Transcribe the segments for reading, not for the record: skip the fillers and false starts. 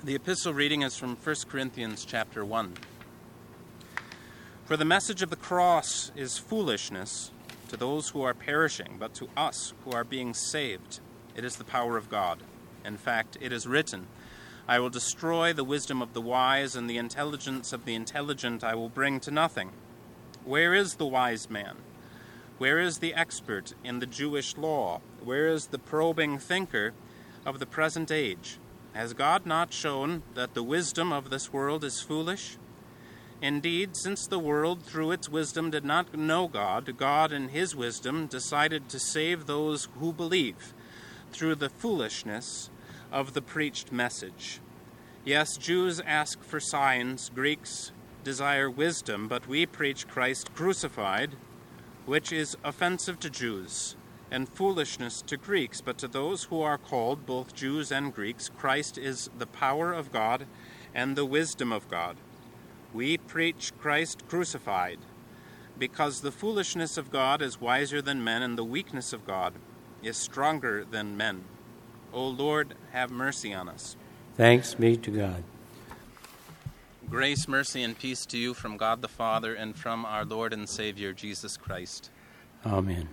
The epistle reading is from 1 Corinthians chapter 1. For the message of the cross is foolishness to those who are perishing, but to us who are being saved, it is the power of God. In fact, it is written, I will destroy the wisdom of the wise, and the intelligence of the intelligent I will bring to nothing. Where is the wise man? Where is the expert in the Jewish law? Where is the probing thinker of the present age? Has God not shown that the wisdom of this world is foolish? Indeed, since the world through its wisdom did not know God, God in his wisdom decided to save those who believe through the foolishness of the preached message. Yes, Jews ask for signs, Greeks desire wisdom, but we preach Christ crucified, which is offensive to Jews and foolishness to Greeks, but to those who are called, both Jews and Greeks, Christ is the power of God and the wisdom of God. We preach Christ crucified, because the foolishness of God is wiser than men, and the weakness of God is stronger than men. O Lord, have mercy on us. Thanks be to God. Grace, mercy, and peace to you from God the Father and from our Lord and Savior, Jesus Christ. Amen.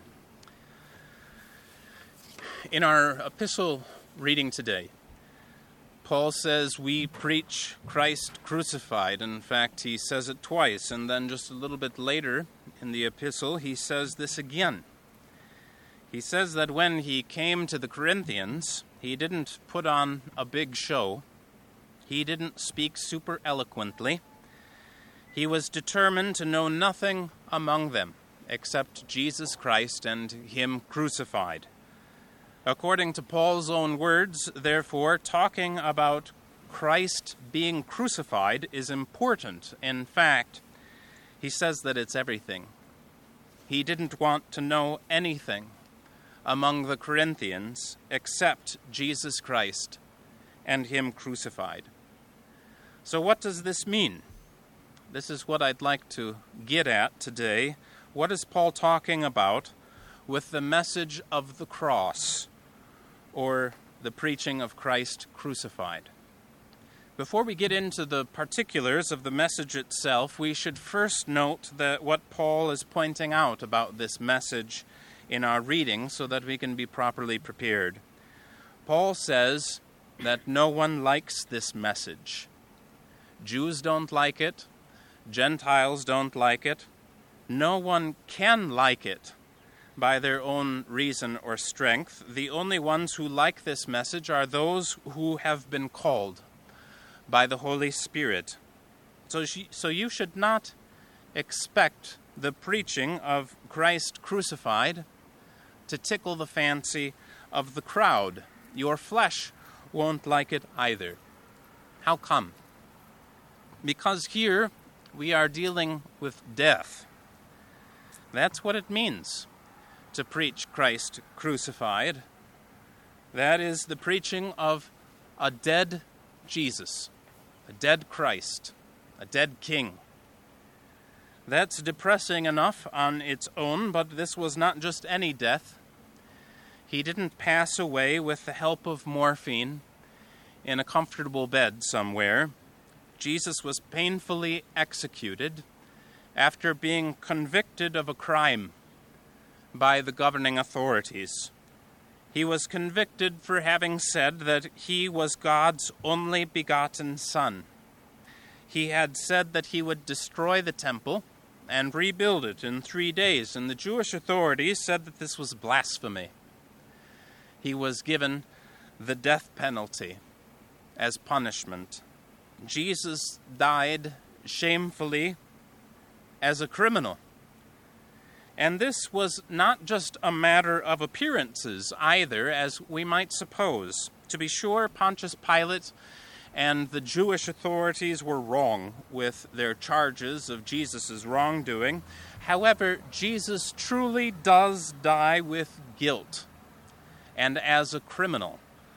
In our epistle reading today, Paul says we preach Christ crucified. In fact, he says it twice, and then just a little bit later in the epistle, he says this again. He says that when he came to the Corinthians, he didn't put on a big show. He didn't speak super eloquently. He was determined to know nothing among them except Jesus Christ and him crucified. According to Paul's own words, therefore, talking about Christ being crucified is important. In fact, he says that it's everything. He didn't want to know anything among the Corinthians except Jesus Christ and him crucified. So what does this mean? This is what I'd like to get at today. What is Paul talking about with the message of the cross, or the preaching of Christ crucified? Before we get into the particulars of the message itself, we should first note that what Paul is pointing out about this message in our reading so that we can be properly prepared. Paul says that no one likes this message. Jews don't like it. Gentiles don't like it. No one can like it by their own reason or strength. The only ones who like this message are those who have been called by the Holy Spirit. So you should not expect the preaching of Christ crucified to tickle the fancy of the crowd. Your flesh won't like it either. How come? Because here we are dealing with death. That's what it means to preach Christ crucified. That is the preaching of a dead Jesus, a dead Christ, a dead King. That's depressing enough on its own, but this was not just any death. He didn't pass away with the help of morphine in a comfortable bed somewhere. Jesus was painfully executed after being convicted of a crime by the governing authorities. He was convicted for having said that he was God's only begotten Son. He had said that he would destroy the temple and rebuild it in 3 days, and the Jewish authorities said that this was blasphemy. He was given the death penalty as punishment. Jesus died shamefully as a criminal. And this was not just a matter of appearances either, as we might suppose. To be sure, Pontius Pilate and the Jewish authorities were wrong with their charges of Jesus' wrongdoing. However, Jesus truly does die with guilt and as a criminal.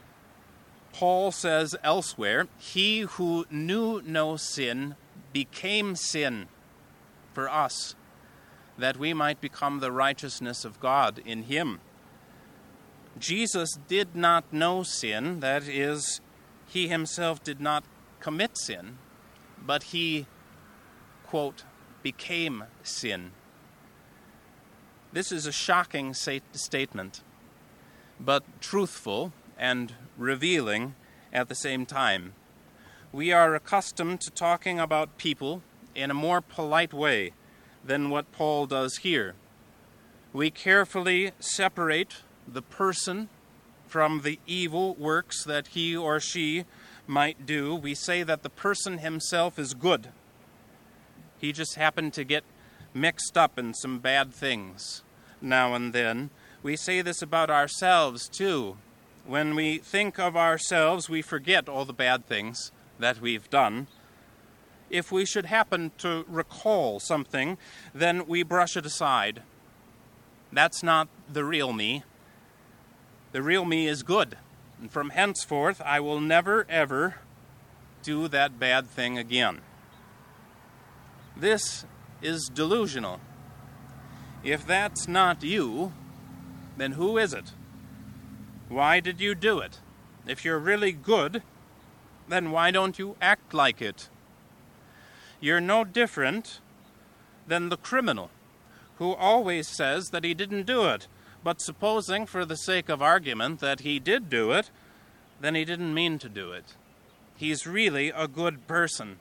Paul says elsewhere, he who knew no sin became sin for us, that we might become the righteousness of God in him. Jesus did not know sin, that is, he himself did not commit sin, but he, quote, became sin. This is a shocking statement, but truthful and revealing at the same time. We are accustomed to talking about people in a more polite way than what Paul does here. We carefully separate the person from the evil works that he or she might do. We say that the person himself is good. He just happened to get mixed up in some bad things now and then. We say this about ourselves too. When we think of ourselves, we forget all the bad things that we've done. If we should happen to recall something, then we brush it aside. That's not the real me. The real me is good. And from henceforth, I will never, ever do that bad thing again. This is delusional. If that's not you, then who is it? Why did you do it? If you're really good, then why don't you act like it? You're no different than the criminal who always says that he didn't do it. But supposing, for the sake of argument, that he did do it, then he didn't mean to do it. He's really a good person.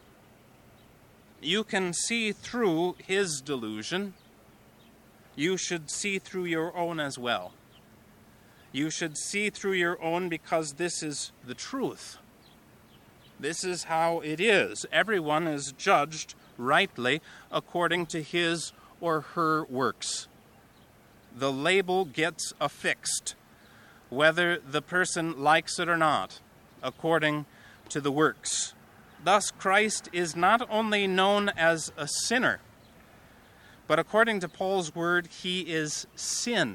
You can see through his delusion. You should see through your own as well. You should see through your own because this is the truth. This is how it is. Everyone is judged rightly according to his or her works. The label gets affixed, whether the person likes it or not, according to the works. Thus, Christ is not only known as a sinner, but according to Paul's word, he is sin,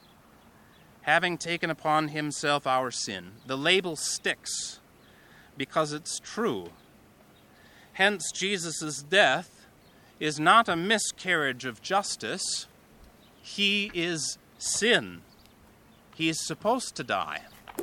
having taken upon himself our sin. The label sticks because it's true. Hence, Jesus' death is not a miscarriage of justice. He is sin. He is supposed to die.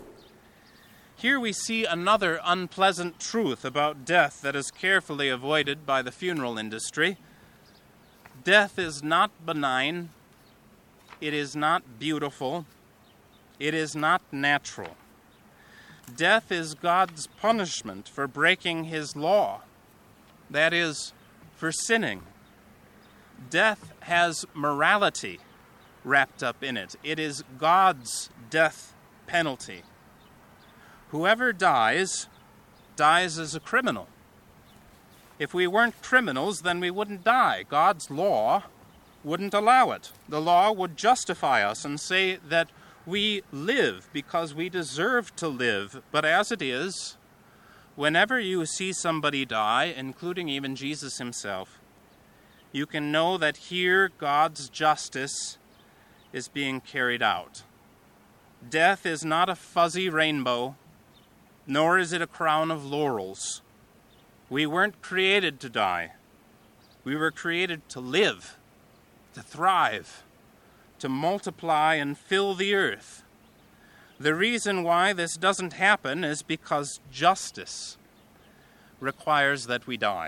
Here we see another unpleasant truth about death that is carefully avoided by the funeral industry. Death is not benign. It is not beautiful. It is not natural. Death is God's punishment for breaking his law. That is, for sinning. Death has morality wrapped up in it. It is God's death penalty. Whoever dies as a criminal. If we weren't criminals, then we wouldn't die. God's law wouldn't allow it. The law would justify us and say that we live because we deserve to live. But as it is, whenever you see somebody die, including even Jesus himself, you can know that here God's justice is being carried out. Death is not a fuzzy rainbow, nor is it a crown of laurels. We weren't created to die. We were created to live, to thrive, to multiply and fill the earth. The reason why this doesn't happen is because justice requires that we die.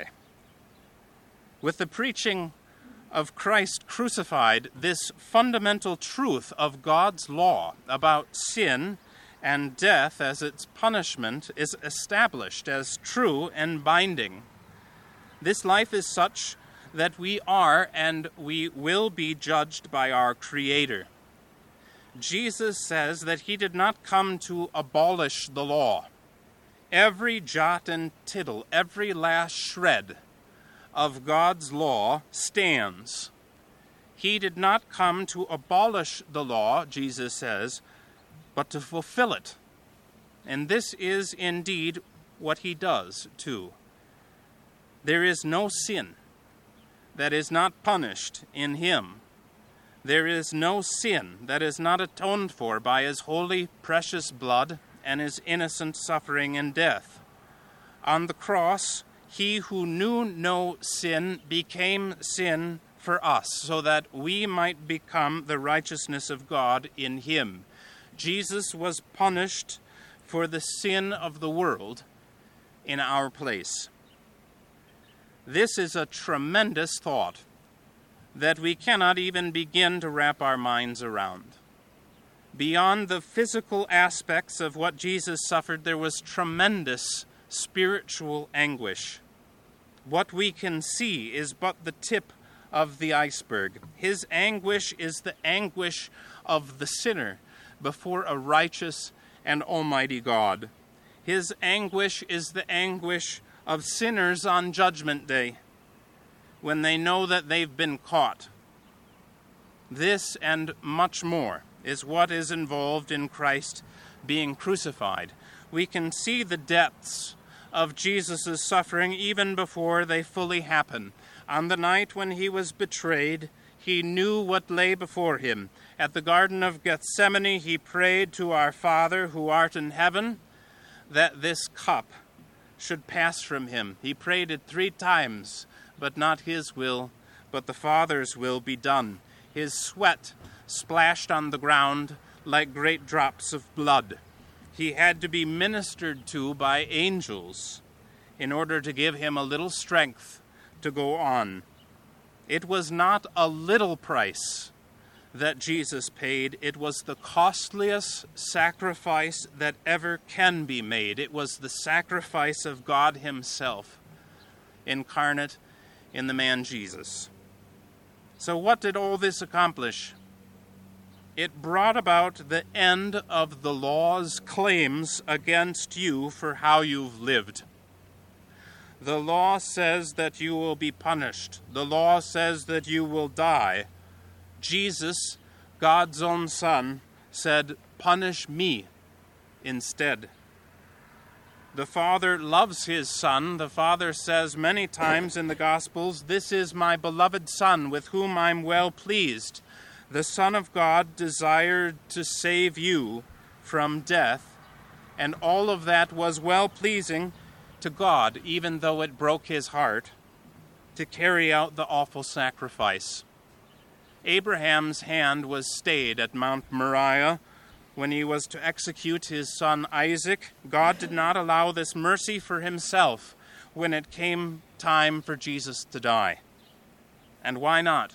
With the preaching of Christ crucified, this fundamental truth of God's law about sin and death as its punishment is established as true and binding. This life is such that we are and we will be judged by our Creator. Jesus says that he did not come to abolish the law. Every jot and tittle, every last shred of God's law stands. He did not come to abolish the law, Jesus says, but to fulfill it. And this is indeed what he does, too. There is no sin that is not punished in him. There is no sin that is not atoned for by his holy, precious blood and his innocent suffering and death. On the cross, he who knew no sin became sin for us, so that we might become the righteousness of God in him. Jesus was punished for the sin of the world in our place. This is a tremendous thought that we cannot even begin to wrap our minds around. Beyond the physical aspects of what Jesus suffered, there was tremendous spiritual anguish. What we can see is but the tip of the iceberg. His anguish is the anguish of the sinner before a righteous and almighty God. His anguish is the anguish of sinners on Judgment Day, when they know that they've been caught. This and much more is what is involved in Christ being crucified. We can see the depths of Jesus' suffering even before they fully happen. On the night when he was betrayed, he knew what lay before him. At the Garden of Gethsemane, he prayed to our Father who art in heaven that this cup should pass from him. He prayed it 3 times, but not his will, but the Father's will be done. His sweat splashed on the ground like great drops of blood. He had to be ministered to by angels in order to give him a little strength to go on. It was not a little price that Jesus paid. It was the costliest sacrifice that ever can be made. It was the sacrifice of God himself, incarnate in the man Jesus. So what did all this accomplish? It brought about the end of the law's claims against you for how you've lived. The law says that you will be punished. The law says that you will die. Jesus, God's own Son, said, "Punish me instead." The Father loves his Son. The Father says many times in the Gospels, "This is my beloved Son, with whom I'm well pleased." The Son of God desired to save you from death, and all of that was well-pleasing to God, even though it broke his heart, to carry out the awful sacrifice. Abraham's hand was stayed at Mount Moriah when he was to execute his son Isaac. God did not allow this mercy for himself when it came time for Jesus to die. And why not?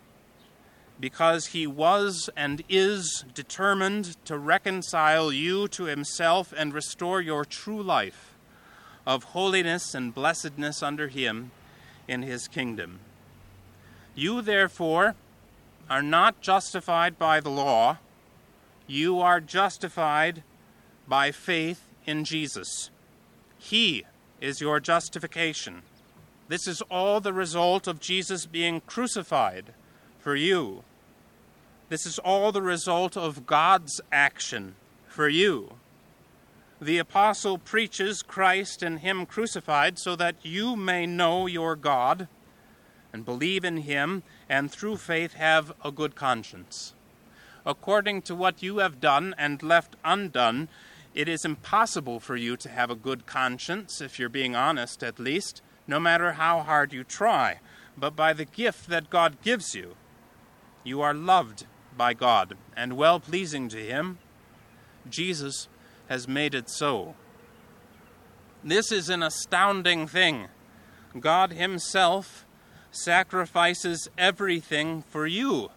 Because he was and is determined to reconcile you to himself and restore your true life of holiness and blessedness under him in his kingdom. You, therefore, are not justified by the law. You are justified by faith in Jesus. He is your justification. This is all the result of Jesus being crucified for you. This is all the result of God's action for you. The apostle preaches Christ and him crucified so that you may know your God and believe in him, and through faith have a good conscience. According to what you have done and left undone, it is impossible for you to have a good conscience, if you're being honest at least, no matter how hard you try. But by the gift that God gives you, you are loved by God and well-pleasing to him. Jesus has made it so. This is an astounding thing. God himself sacrifices everything for you.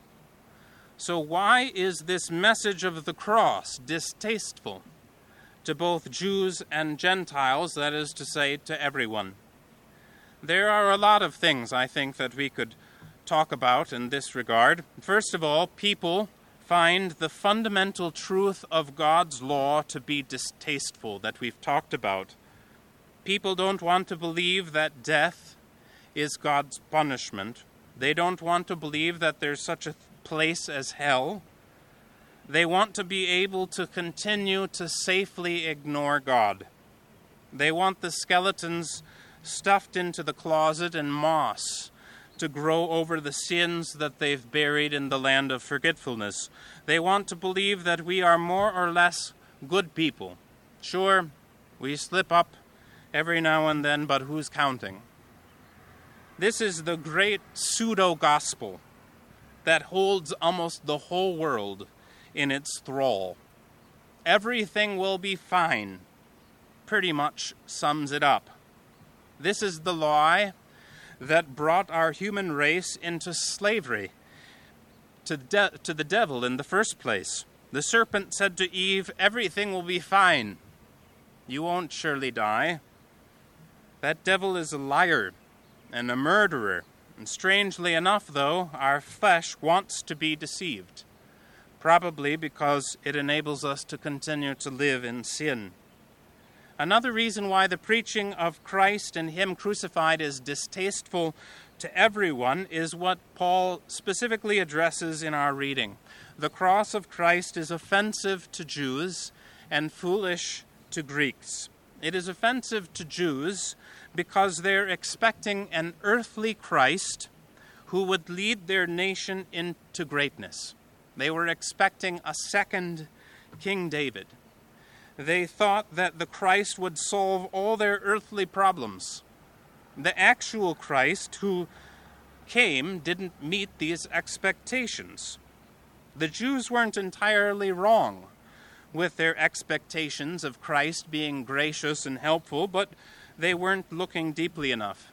So why is this message of the cross distasteful to both Jews and Gentiles, that is to say, to everyone? There are a lot of things, I think, that we could talk about in this regard. First of all, people find the fundamental truth of God's law to be distasteful, that we've talked about. People don't want to believe that death is God's punishment. They don't want to believe that there's such a place as hell. They want to be able to continue to safely ignore God. They want the skeletons stuffed into the closet and moss to grow over the sins that they've buried in the land of forgetfulness. They want to believe that we are more or less good people. Sure, we slip up every now and then, but who's counting? This is the great pseudo-gospel that holds almost the whole world in its thrall. everything will be fine, pretty much sums it up. This is the lie that brought our human race into slavery to the devil in the first place. The serpent said to Eve, everything will be fine. You won't surely die. That devil is a liar and a murderer. And strangely enough, though, our flesh wants to be deceived, probably because it enables us to continue to live in sin. Another reason why the preaching of Christ and Him crucified is distasteful to everyone is what Paul specifically addresses in our reading. The cross of Christ is offensive to Jews and foolish to Greeks. It is offensive to Jews because they're expecting an earthly Christ who would lead their nation into greatness. They were expecting a second King David. They thought that the Christ would solve all their earthly problems. The actual Christ who came didn't meet these expectations. The Jews weren't entirely wrong with their expectations of Christ being gracious and helpful, but they weren't looking deeply enough.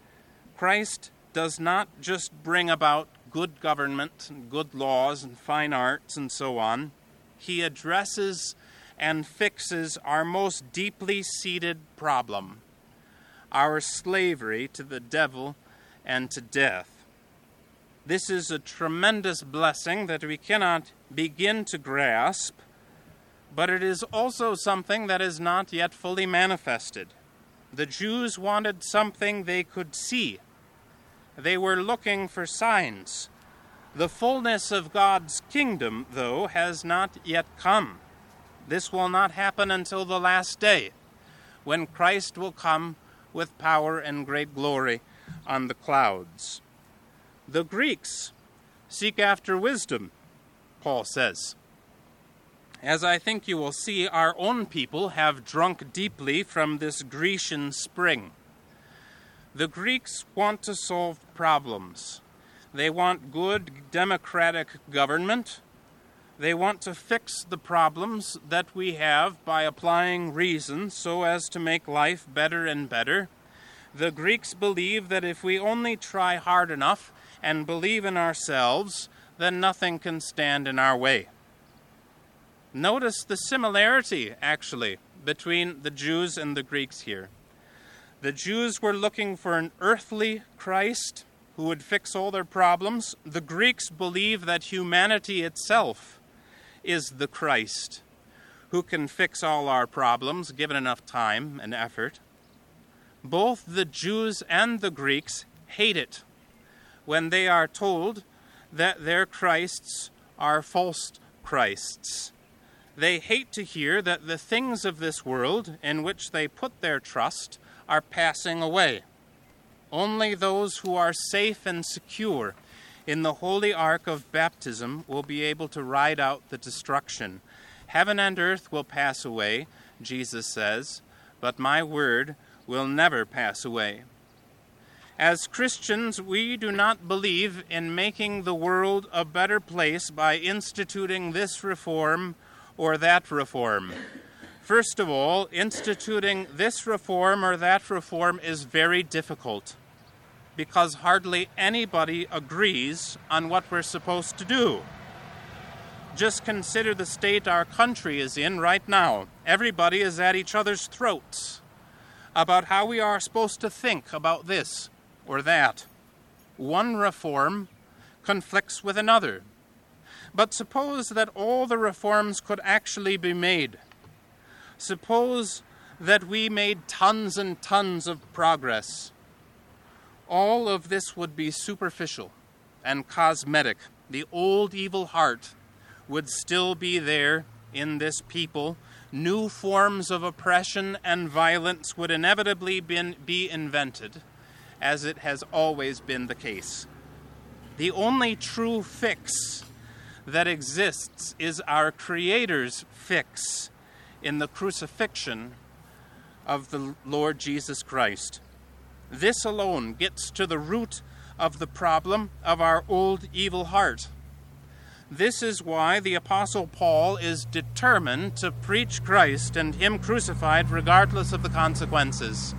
Christ does not just bring about good government and good laws and fine arts and so on. He addresses and fixes our most deeply seated problem, our slavery to the devil and to death. This is a tremendous blessing that we cannot begin to grasp, but it is also something that is not yet fully manifested. The Jews wanted something they could see. They were looking for signs. The fullness of God's kingdom, though, has not yet come. This will not happen until the last day, when Christ will come with power and great glory on the clouds. The Greeks seek after wisdom, Paul says. As I think you will see, our own people have drunk deeply from this Grecian spring. The Greeks want to solve problems. They want good democratic government. They want to fix the problems that we have by applying reason so as to make life better and better. The Greeks believe that if we only try hard enough and believe in ourselves, then nothing can stand in our way. Notice the similarity, actually, between the Jews and the Greeks here. The Jews were looking for an earthly Christ who would fix all their problems. The Greeks believe that humanity itself is the Christ who can fix all our problems, given enough time and effort. Both the Jews and the Greeks hate it when they are told that their Christs are false Christs. They hate to hear that the things of this world in which they put their trust are passing away. Only those who are safe and secure in the holy ark of baptism will be able to ride out the destruction. Heaven and earth will pass away, Jesus says, but my word will never pass away. As Christians, we do not believe in making the world a better place by instituting this reform or that reform. First of all, instituting this reform or that reform is very difficult, because hardly anybody agrees on what we're supposed to do. Just consider the state our country is in right now. Everybody is at each other's throats about how we are supposed to think about this or that. One reform conflicts with another. But suppose that all the reforms could actually be made. Suppose that we made tons and tons of progress. All of this would be superficial and cosmetic. The old evil heart would still be there in this people. New forms of oppression and violence would inevitably be invented, as it has always been the case. The only true fix that exists is our Creator's fix in the crucifixion of the Lord Jesus Christ. This alone gets to the root of the problem of our old evil heart. This is why the Apostle Paul is determined to preach Christ and Him crucified regardless of the consequences.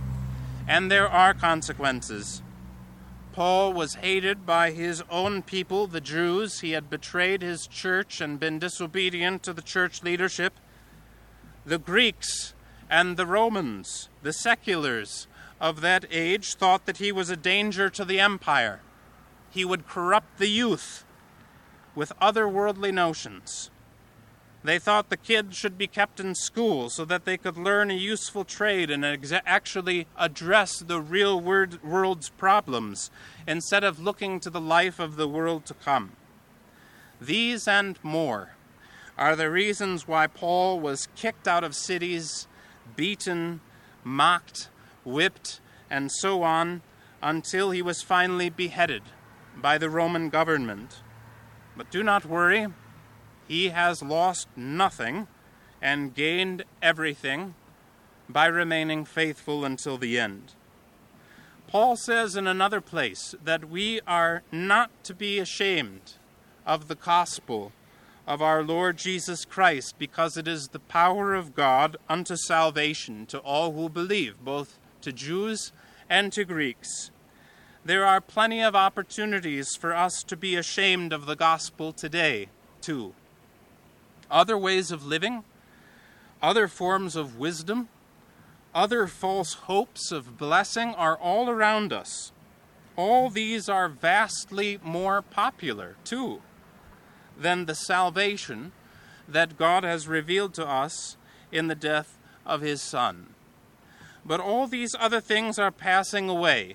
And there are consequences. Paul was hated by his own people, the Jews. He had betrayed his church and been disobedient to the church leadership. The Greeks and the Romans, the seculars of that age, thought that he was a danger to the empire. He would corrupt the youth with other worldly notions. They thought the kids should be kept in school so that they could learn a useful trade and actually address the real world's problems instead of looking to the life of the world to come. These and more are the reasons why Paul was kicked out of cities, beaten, mocked, whipped, and so on, until he was finally beheaded by the Roman government. But do not worry, he has lost nothing and gained everything by remaining faithful until the end. Paul says in another place that we are not to be ashamed of the gospel of our Lord Jesus Christ, because it is the power of God unto salvation to all who believe, both to Jews and to Greeks. There are plenty of opportunities for us to be ashamed of the gospel today, too. Other ways of living, other forms of wisdom, other false hopes of blessing are all around us. All these are vastly more popular, too, than the salvation that God has revealed to us in the death of His Son. But all these other things are passing away.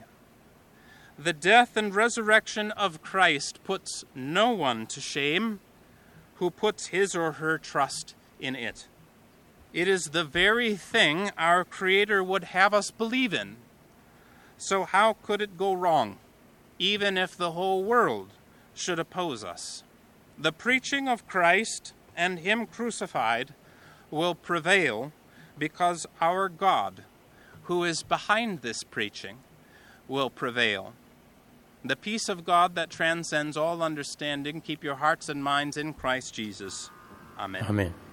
The death and resurrection of Christ puts no one to shame who puts his or her trust in it. It is the very thing our Creator would have us believe in. So how could it go wrong, even if the whole world should oppose us? The preaching of Christ and Him crucified will prevail because our God, who is behind this preaching, will prevail. The peace of God that transcends all understanding, keep your hearts and minds in Christ Jesus. Amen. Amen.